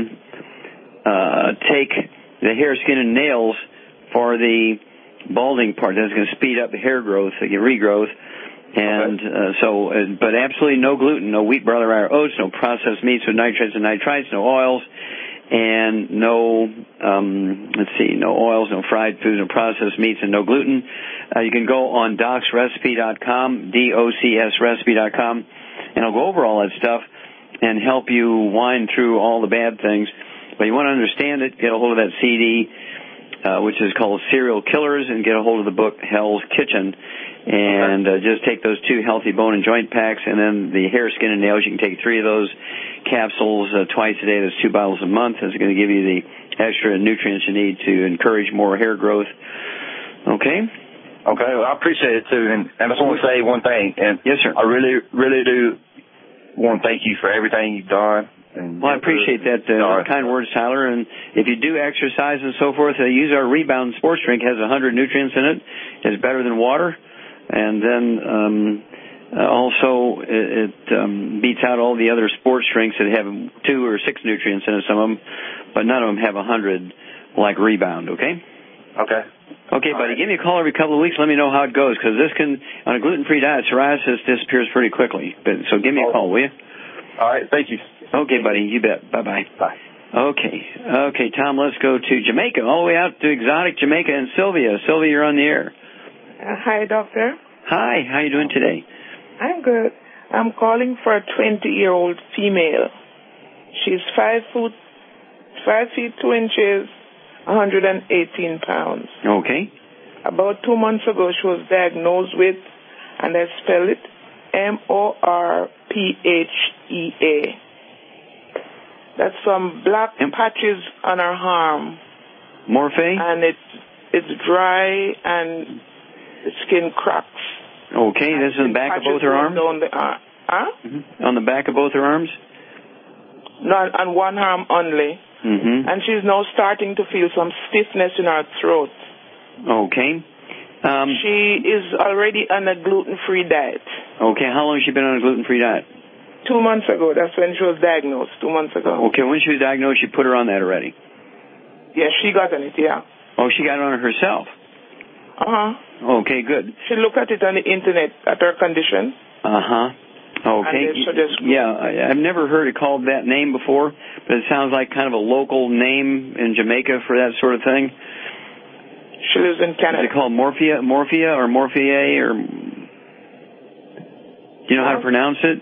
take the hair, skin, and nails for the balding part. That's going to speed up the hair growth, the regrowth. And but absolutely no gluten, no wheat, barley, rye, or oats, no processed meats with nitrates and nitrites, no oils, and no oils, no fried foods, no processed meats, and no gluten. You can go on docsrecipe.com, DOCSrecipe.com, and I'll go over all that stuff and help you wind through all the bad things. But you want to understand it, get a hold of that CD. which is called Serial Killers, and get a hold of the book Hell's Kitchen. And just take those 2 healthy bone and joint packs, and then the hair, skin, and nails. You can take 3 of those capsules twice a day. That's 2 bottles a month. It's going to give you the extra nutrients you need to encourage more hair growth. Okay? Okay, well, I appreciate it, too. And I just want to say one thing. And yes, sir. I really, really do want to thank you for everything you've done. Well, I appreciate that kind words, Tyler. And if you do exercise and so forth, use our Rebound Sports Drink. It has 100 nutrients in it. It's better than water. And then also it beats out all the other sports drinks that have 2 or 6 nutrients in it, some of them, but none of them have 100 like Rebound, okay? Okay. Okay, buddy, give me a call every couple of weeks. Let me know how it goes, because this can, on a gluten-free diet, psoriasis disappears pretty quickly. So give me a call, will you? All right, thank you. Okay, buddy, you bet. Bye-bye. Bye. Okay, Tom, let's go to Jamaica, all the way out to exotic Jamaica, and Sylvia. Sylvia, you're on the air. Hi, doctor. Hi, how are you doing today? I'm good. I'm calling for a 20-year-old female. She's 5 feet 2 inches, 118 pounds. Okay. About 2 months ago, she was diagnosed with, and I spell it, MORPHEA. That's some black patches on her arm. Morphe? And it's dry and the skin cracks. Okay, this is on the back of both her arms? On the arm. Huh? Mm-hmm. On the back of both her arms? No, on one arm only. Mm-hmm. And she's now starting to feel some stiffness in her throat. Okay. She is already on a gluten-free diet. Okay, how long has she been on a gluten-free diet? 2 months ago. That's when she was diagnosed, 2 months ago. Okay, when she was diagnosed, you put her on that already? Yeah, she got on it, yeah. Oh, she got on it herself? Uh-huh. Okay, good. She looked at it on the internet, at her condition. Uh-huh. Okay. Yeah, I've never heard it called that name before, but it sounds like kind of a local name in Jamaica for that sort of thing. She lives in Canada. Is it called Morphea or Morphier, or do you know how to pronounce it?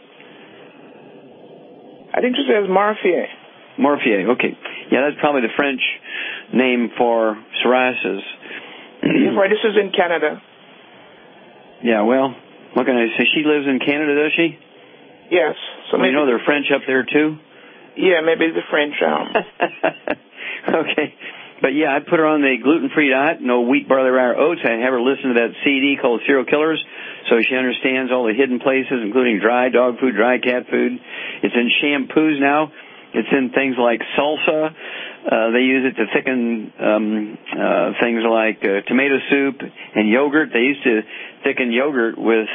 I think she says Morphier. Morphier, okay. Yeah, that's probably the French name for psoriasis. Right, this is in Canada. Yeah, well, what can I say? She lives in Canada, does she? Yes. So well, you know they're French up there, too? Yeah, maybe the French. Okay. But, yeah, I put her on the gluten-free diet, no wheat, barley, rye, or oats. I have her listen to that CD called Serial Killers, so she understands all the hidden places, including dry dog food, dry cat food. It's in shampoos now. It's in things like salsa. They use it to thicken things like tomato soup and yogurt. They used to thicken yogurt with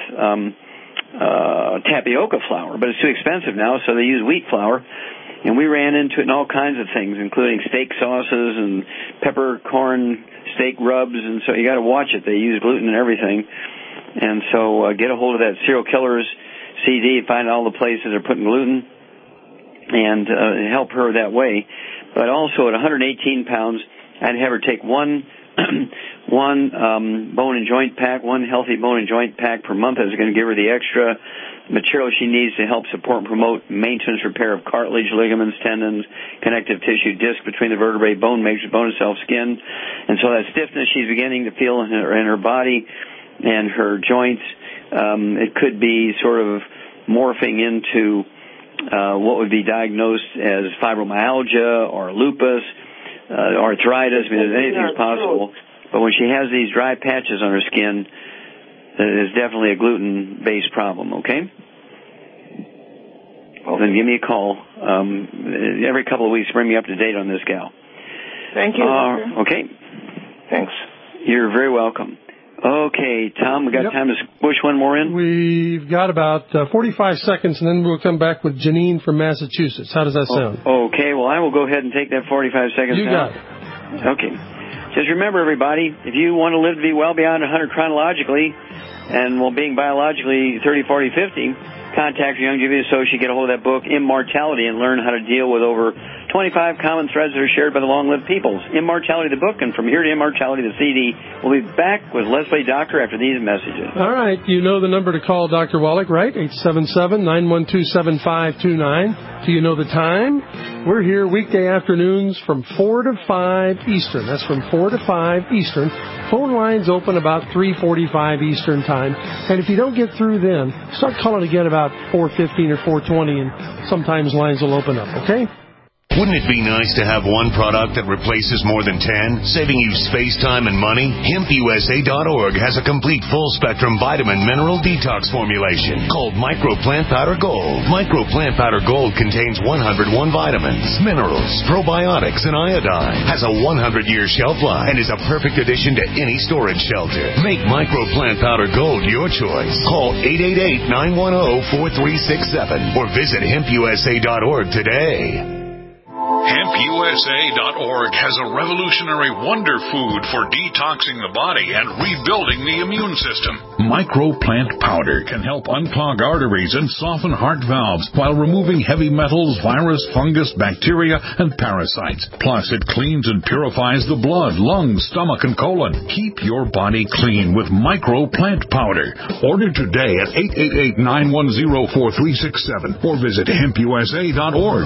tapioca flour, but it's too expensive now, so they use wheat flour. And we ran into it in all kinds of things, including steak sauces and peppercorn steak rubs, and so you got to watch it. They use gluten and everything. And so get a hold of that Serial Killers CD, find all the places they're putting gluten, and help her that way. But also at 118 pounds, I'd have her take one bone and joint pack, one healthy bone and joint pack per month. That's going to give her the extra material she needs to help support and promote maintenance, repair of cartilage, ligaments, tendons, connective tissue, disc between the vertebrae, bone matrix, bone itself, skin. And so that stiffness she's beginning to feel in her body and her joints, it could be sort of morphing into what would be diagnosed as fibromyalgia or lupus, arthritis. I mean, anything's possible. But when she has these dry patches on her skin, it is definitely a gluten-based problem, okay? Then give me a call. Every couple of weeks, bring me up to date on this gal. Thank you. Okay. Thanks. You're very welcome. Okay, Tom, we got time to push one more in? We've got about 45 seconds, and then we'll come back with Janine from Massachusetts. How does that sound? Okay, well, I will go ahead and take that 45 seconds You now. got it. Okay. Just remember, everybody, if you want to live to be well beyond 100 chronologically, and while being biologically 30, 40, 50, contact your Youngevity associate, get a hold of that book, Immortality, and learn how to deal with over 25 common threads that are shared by the long-lived peoples. Immortality the book, and From Here to Immortality the CD. We'll be back with Leslie Doctor after these messages. All right. You know the number to call Dr. Wallach, right? 877-912-7529. Do you know the time? We're here weekday afternoons from 4 to 5 Eastern. That's from 4 to 5 Eastern. Phone lines open about 3:45 Eastern time. And if you don't get through then, start calling again about 4:15 or 4:20, and sometimes lines will open up, okay? Wouldn't it be nice to have one product that replaces more than 10, saving you space, time, and money? HempUSA.org has a complete full-spectrum vitamin mineral detox formulation called Micro Plant Powder Gold. Micro Plant Powder Gold contains 101 vitamins, minerals, probiotics, and iodine. Has a 100-year shelf life and is a perfect addition to any storage shelter. Make Micro Plant Powder Gold your choice. Call 888-910-4367 or visit HempUSA.org today. HempUSA.org has a revolutionary wonder food for detoxing the body and rebuilding the immune system. Micro Plant Powder can help unclog arteries and soften heart valves while removing heavy metals, virus, fungus, bacteria, and parasites. Plus, it cleans and purifies the blood, lungs, stomach, and colon. Keep your body clean with Micro Plant Powder. Order today at 888-910-4367 or visit HempUSA.org.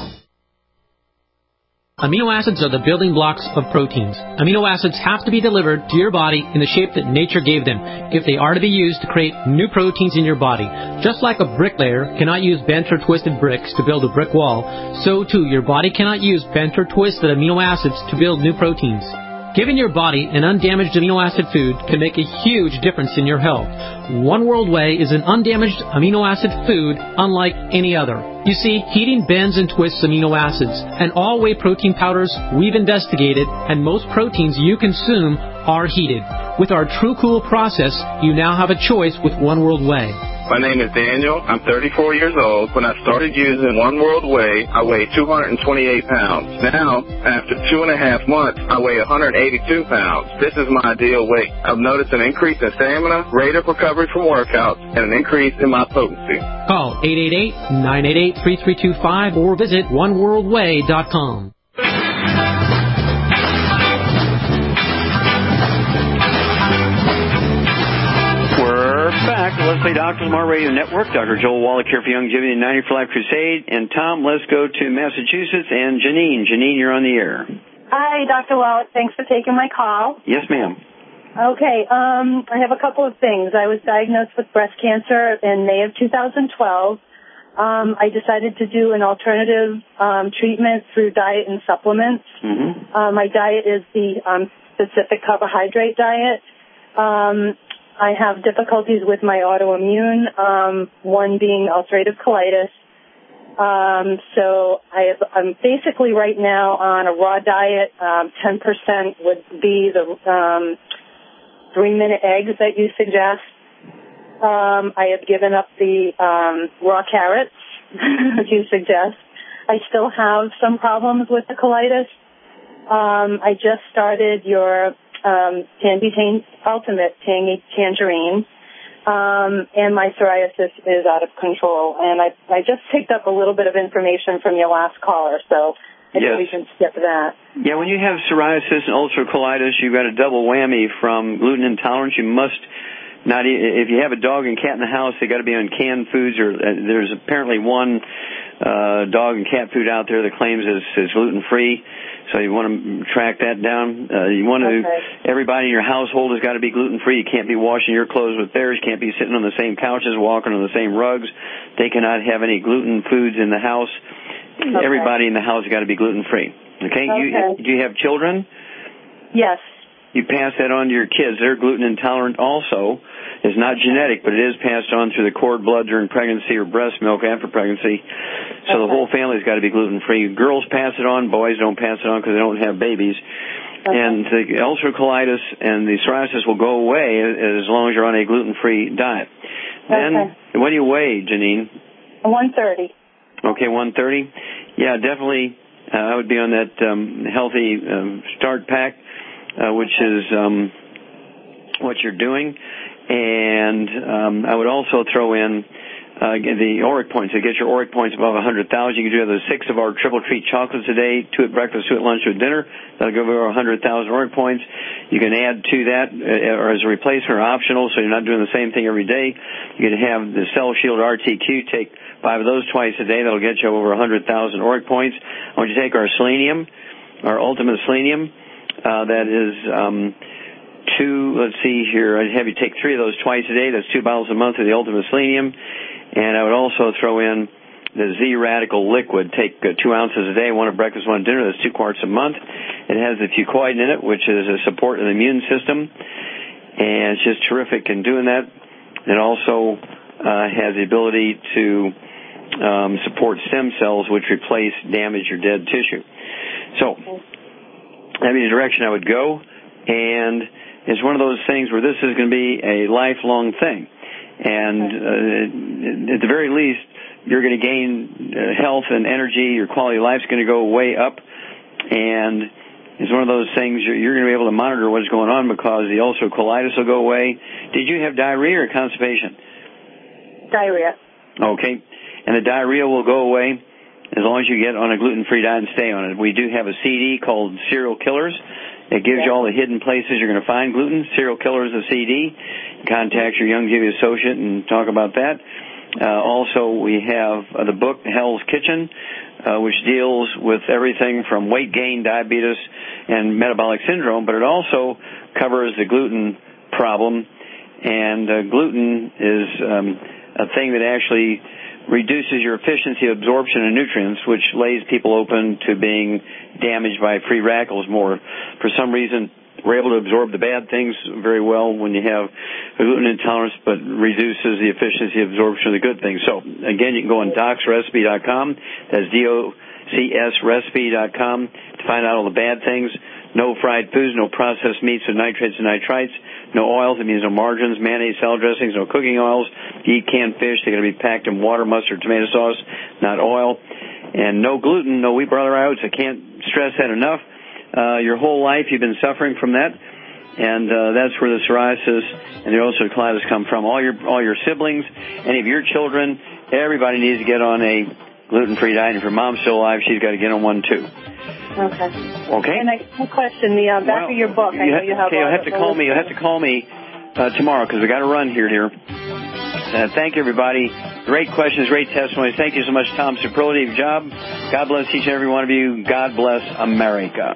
Amino acids are the building blocks of proteins. Amino acids have to be delivered to your body in the shape that nature gave them if they are to be used to create new proteins in your body. Just like a bricklayer cannot use bent or twisted bricks to build a brick wall, so too your body cannot use bent or twisted amino acids to build new proteins. Giving your body an undamaged amino acid food can make a huge difference in your health. One World Whey is an undamaged amino acid food unlike any other. You see, heating bends and twists amino acids, and all whey protein powders we've investigated, and most proteins you consume are heated. With our True Cool process, you now have a choice with One World Whey. My name is Daniel. I'm 34 years old. When I started using One World Whey, I weighed 228 pounds. Now, after 2.5 months, I weigh 182 pounds. This is my ideal weight. I've noticed an increase in stamina, rate of recovery from workouts, and an increase in my potency. Call 888-988-3325 or visit oneworldwhey.com. Back to Leslie Doctor's More Radio Network. Dr. Joel Wallach here for Youngevity and 90 for Life Crusade. And Tom, let's go to Massachusetts and Janine. Janine, you're on the air. Hi, Dr. Wallach. Thanks for taking my call. Yes, ma'am. Okay, I have a couple of things. I was diagnosed with breast cancer in May of 2012. I decided to do an alternative treatment through diet and supplements. Mm-hmm. My diet is the specific carbohydrate diet. I have difficulties with my autoimmune, one being ulcerative colitis. So I'm basically right now on a raw diet. 10% would be the 3-minute eggs that you suggest. I have given up the raw carrots that you suggest. I still have some problems with the colitis. I just started your Tangy Ultimate Tangerine, and my psoriasis is out of control. And I just picked up a little bit of information from your last caller, so I think we can skip that. Yeah, when you have psoriasis and ulcerative colitis, you've got a double whammy from gluten intolerance. You must not eat. If you have a dog and cat in the house, they got to be on canned foods. Or there's apparently one dog and cat food out there that claims it's gluten-free. So you want to track that down. You want to. Everybody in your household has got to be gluten-free. You can't be washing your clothes with theirs. You can't be sitting on the same couches, walking on the same rugs. They cannot have any gluten foods in the house. Okay. Everybody in the house has got to be gluten-free. Okay? Do you have children? Yes. You pass that on to your kids. They're gluten intolerant also. It's not genetic, but it is passed on through the cord blood during pregnancy or breast milk after pregnancy. So the whole family's got to be gluten-free. Girls pass it on. Boys don't pass it on because they don't have babies. And the ulcerative colitis and the psoriasis will go away as long as you're on a gluten-free diet. Then, what do you weigh, Janine? 130. Okay, 130? Yeah, definitely I would be on that healthy start pack. Which is what you're doing. And I would also throw in the ORIC points. To get your ORIC points above 100,000, you can do the 6 of our triple treat chocolates a day, 2 at breakfast, 2 at lunch, 2 at dinner. That'll give you over 100,000 ORIC points. You can add to that, or as a replacement or optional, so you're not doing the same thing every day. You can have the Cell Shield RTQ. Take 5 of those twice a day. That'll get you over 100,000 ORIC points. I want you to take our selenium, our Ultimate Selenium. That is 2, let's see here. I'd have you take 3 of those twice a day. That's 2 bottles a month of the Ultimate Selenium. And I would also throw in the Z-Radical Liquid. Take 2 ounces a day, 1 at breakfast, 1 at dinner. That's 2 quarts a month. It has the fucoid in it, which is a support of the immune system. And it's just terrific in doing that. It also has the ability to support stem cells, which replace damaged or dead tissue. So that'd be the direction I would go. And it's one of those things where this is going to be a lifelong thing. And at the very least, you're going to gain health and energy. Your quality of life's going to go way up. And it's one of those things you're going to be able to monitor what's going on because the ulcerative colitis will go away. Did you have diarrhea or constipation? Diarrhea. Okay. And the diarrhea will go away as long as you get on a gluten-free diet and stay on it. We do have a CD called Serial Killers. It gives you all the hidden places you're going to find gluten. Serial Killers, the CD. Contact your Youngevity associate and talk about that. Also, we have the book, Hell's Kitchen, which deals with everything from weight gain, diabetes, and metabolic syndrome, but it also covers the gluten problem. And gluten is a thing that actually reduces your efficiency of absorption of nutrients, which lays people open to being damaged by free radicals more. For some reason, we're able to absorb the bad things very well when you have a gluten intolerance, but reduces the efficiency of absorption of the good things. So, again, you can go on docsrecipe.com. That's DOCSrecipe.com to find out all the bad things. No fried foods, no processed meats with nitrates and nitrites. No oils, it means no margarines, mayonnaise, salad dressings, no cooking oils. If you eat canned fish, they're going to be packed in water, mustard, tomato sauce, not oil. And no gluten, no wheat, barley, rye oats. I can't stress that enough. Your whole life you've been suffering from that, and that's where the psoriasis and the ulcerative colitis come from. All your siblings, any of your children, everybody needs to get on a gluten-free diet. And if your mom's still alive, she's got to get on one too. Okay. Okay. And a question: the back of your book. I know you have. Okay, you'll have to call me. You'll have to call me tomorrow because we got to run here, dear. Thank you, everybody. Great questions, great testimonies. Thank you so much, Tom. Superlative job. God bless each and every one of you. God bless America.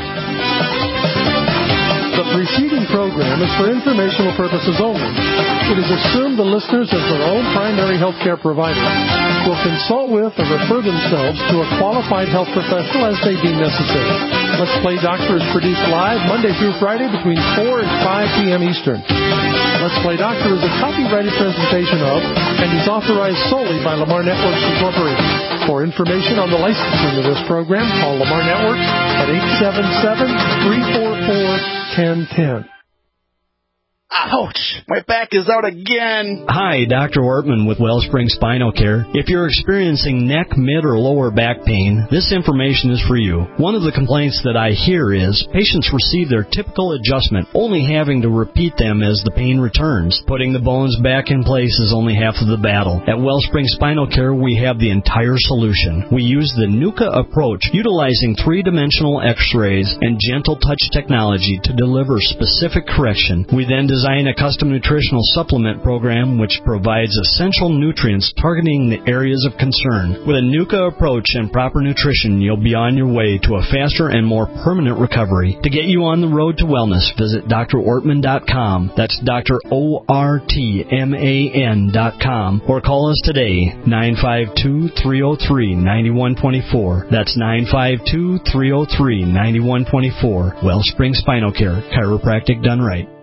The preceding program is for informational purposes only. It is assumed the listeners, as their own primary health care provider, will consult with or refer themselves to a qualified health professional as they deem necessary. Let's Play Doctor is produced live Monday through Friday between 4 and 5 p.m. Eastern. Let's Play Doctor is a copyrighted presentation of and is authorized solely by Lamar Networks Incorporated. For information on the licensing of this program, call Lamar Networks at 877-344-1010. Ouch! My back is out again! Hi, Dr. Ortman with Wellspring Spinal Care. If you're experiencing neck, mid, or lower back pain, this information is for you. One of the complaints that I hear is patients receive their typical adjustment, only having to repeat them as the pain returns. Putting the bones back in place is only half of the battle. At Wellspring Spinal Care, we have the entire solution. We use the NUCA approach, utilizing three-dimensional x-rays and gentle touch technology to deliver specific correction. We then design a custom nutritional supplement program which provides essential nutrients targeting the areas of concern. With a NUCA approach and proper nutrition, you'll be on your way to a faster and more permanent recovery. To get you on the road to wellness, visit drortman.com. That's drortman.com. Or call us today, 952-303-9124. That's 952-303-9124. Wellspring Spinal Care, chiropractic done right.